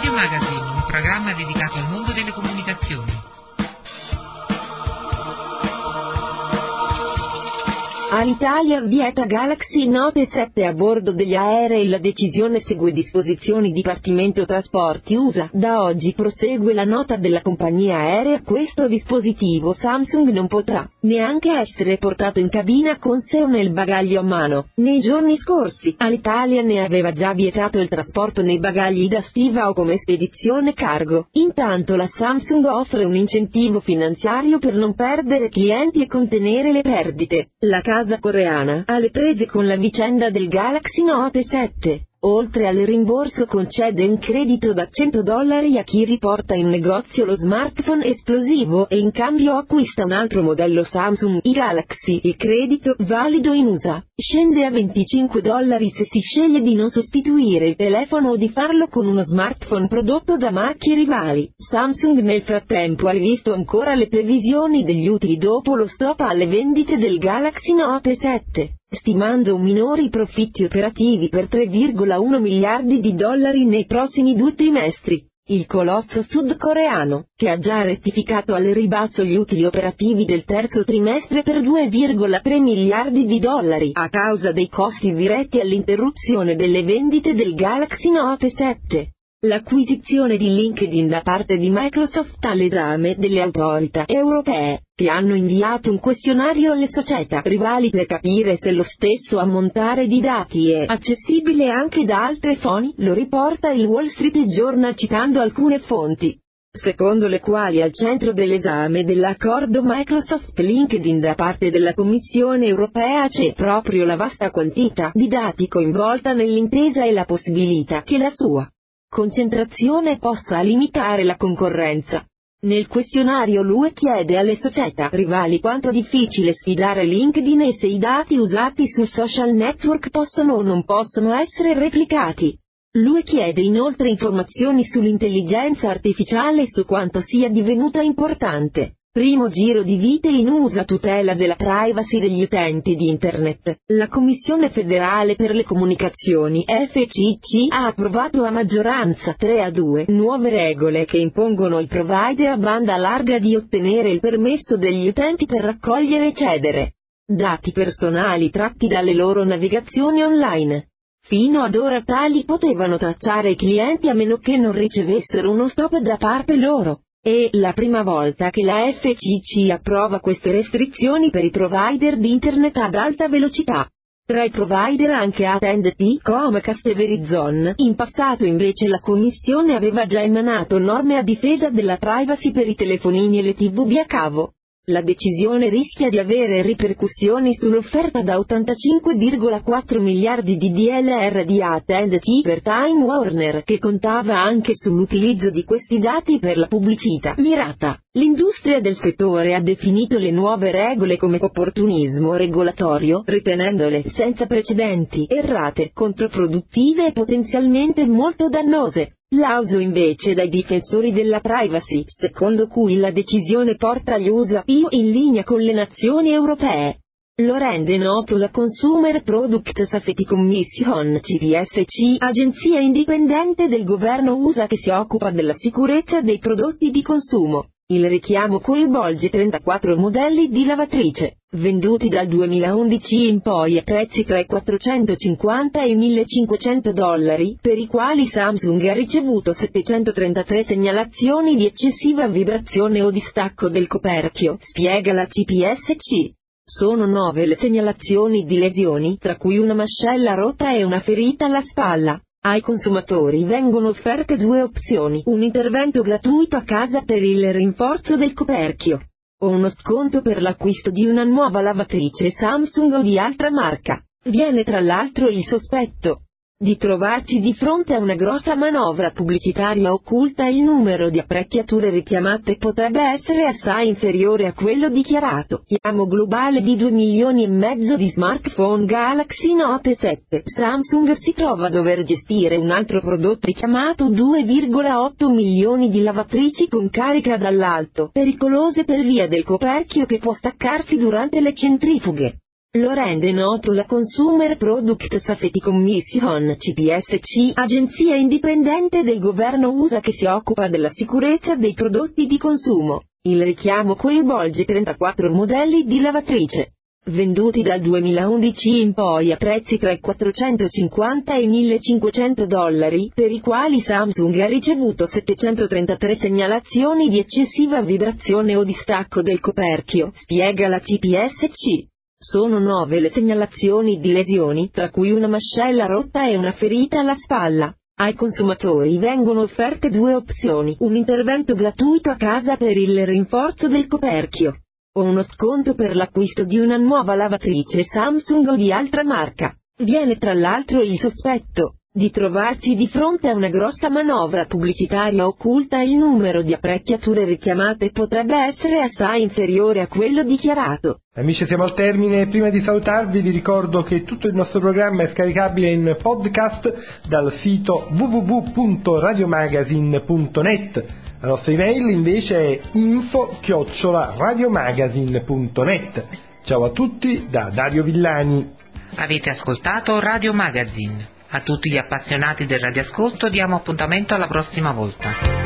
Radio Magazine, un programma dedicato al mondo delle comunicazioni. Alitalia vieta Galaxy Note 7 a bordo degli aerei. La decisione segue disposizioni Dipartimento Trasporti USA. Da oggi prosegue la nota della compagnia aerea. Questo dispositivo Samsung non potrà neanche essere portato in cabina con sé o nel bagaglio a mano. Nei giorni scorsi, Alitalia ne aveva già vietato il trasporto nei bagagli da stiva o come spedizione cargo. Intanto la Samsung offre un incentivo finanziario per non perdere clienti e contenere le perdite. La casa coreana, alle prese con la vicenda del Galaxy Note 7. Oltre al rimborso concede un credito da $100 a chi riporta in negozio lo smartphone esplosivo e in cambio acquista un altro modello Samsung Galaxy. Il credito, valido in USA, scende a $25 se si sceglie di non sostituire il telefono o di farlo con uno smartphone prodotto da marchi rivali. Samsung nel frattempo ha rivisto ancora le previsioni degli utili dopo lo stop alle vendite del Galaxy Note 7. Stimando minori profitti operativi per $3,1 miliardi nei prossimi 2 trimestri. Il colosso sudcoreano, che ha già rettificato al ribasso gli utili operativi del terzo trimestre per $2,3 miliardi a causa dei costi diretti all'interruzione delle vendite del Galaxy Note 7. L'acquisizione di LinkedIn da parte di Microsoft all'esame delle autorità europee, che hanno inviato un questionario alle società rivali per capire se lo stesso ammontare di dati è accessibile anche da altre fonti, lo riporta il Wall Street Journal citando alcune fonti, secondo le quali al centro dell'esame dell'accordo Microsoft-LinkedIn da parte della Commissione europea c'è proprio la vasta quantità di dati coinvolta nell'intesa e la possibilità che la sua concentrazione possa limitare la concorrenza. Nel questionario l'UE chiede alle società rivali quanto è difficile sfidare LinkedIn e se i dati usati sul social network possono o non possono essere replicati. L'UE chiede inoltre informazioni sull'intelligenza artificiale e su quanto sia divenuta importante. Primo giro di vite in USA, tutela della privacy degli utenti di Internet. La Commissione federale per le comunicazioni FCC ha approvato a maggioranza 3-2 nuove regole che impongono ai provider a banda larga di ottenere il permesso degli utenti per raccogliere e cedere dati personali tratti dalle loro navigazioni online. Fino ad ora tali potevano tracciare i clienti a meno che non ricevessero uno stop da parte loro. È la prima volta che la FCC approva queste restrizioni per i provider di Internet ad alta velocità. Tra i provider anche AT&T, Comcast e Verizon. In passato invece la Commissione aveva già emanato norme a difesa della privacy per i telefonini e le TV via cavo. La decisione rischia di avere ripercussioni sull'offerta da $85,4 miliardi di DLR di AT&T per Time Warner, che contava anche sull'utilizzo di questi dati per la pubblicità mirata. L'industria del settore ha definito le nuove regole come opportunismo regolatorio, ritenendole senza precedenti, errate, controproduttive e potenzialmente molto dannose. L'auso invece dai difensori della privacy, secondo cui la decisione porta gli USA più in linea con le nazioni europee. Lo rende noto la Consumer Product Safety Commission CPSC, agenzia indipendente del governo USA che si occupa della sicurezza dei prodotti di consumo. Il richiamo coinvolge 34 modelli di lavatrice, venduti dal 2011 in poi a prezzi tra i $450 e i $1.500, per i quali Samsung ha ricevuto 733 segnalazioni di eccessiva vibrazione o distacco del coperchio, spiega la CPSC. Sono 9 le segnalazioni di lesioni, tra cui una mascella rotta e una ferita alla spalla. Ai consumatori vengono offerte 2 opzioni: un intervento gratuito a casa per il rinforzo del coperchio, o uno sconto per l'acquisto di una nuova lavatrice Samsung o di altra marca. Viene tra l'altro il sospetto di trovarci di fronte a una grossa manovra pubblicitaria occulta. Il numero di apparecchiature richiamate potrebbe essere assai inferiore a quello dichiarato. Chiamo globale di 2,5 milioni di smartphone Galaxy Note 7. Samsung si trova a dover gestire un altro prodotto richiamato 2,8 milioni di lavatrici con carica dall'alto, pericolose per via del coperchio che può staccarsi durante le centrifughe. Lo rende noto la Consumer Product Safety Commission (CPSC), agenzia indipendente del governo USA che si occupa della sicurezza dei prodotti di consumo. Il richiamo coinvolge 34 modelli di lavatrice, venduti dal 2011 in poi a prezzi tra i $450 e i $1.500, per i quali Samsung ha ricevuto 733 segnalazioni di eccessiva vibrazione o distacco del coperchio, spiega la CPSC. Sono 9 le segnalazioni di lesioni, tra cui una mascella rotta e una ferita alla spalla. Ai consumatori vengono offerte 2 opzioni: un intervento gratuito a casa per il rinforzo del coperchio, o uno sconto per l'acquisto di una nuova lavatrice Samsung o di altra marca. Viene tra l'altro il sospetto di trovarci di fronte a una grossa manovra pubblicitaria occulta e il numero di apparecchiature richiamate potrebbe essere assai inferiore a quello dichiarato. Amici, siamo al termine. Prima di salutarvi vi ricordo che tutto il nostro programma è scaricabile in podcast dal sito www.radiomagazine.net. La nostra email invece è info@radiomagazine.net. Ciao a tutti da Dario Villani. Avete ascoltato Radio Magazine. A tutti gli appassionati del radioascolto diamo appuntamento alla prossima volta.